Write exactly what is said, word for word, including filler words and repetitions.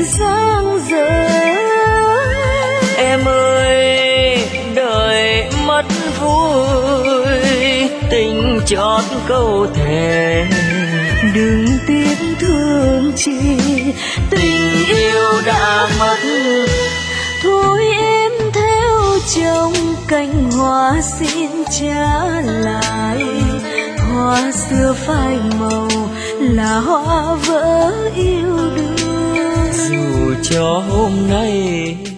giang dở. Em ơi đời mất vui, tình chót câu thề. Đừng tiếc thương chị, tình yêu đã mất. Thôi em theo chồng cành hoa xin trả lại. Hoa xưa phai màu là hoa vỡ yêu đương. Dù cho hôm nay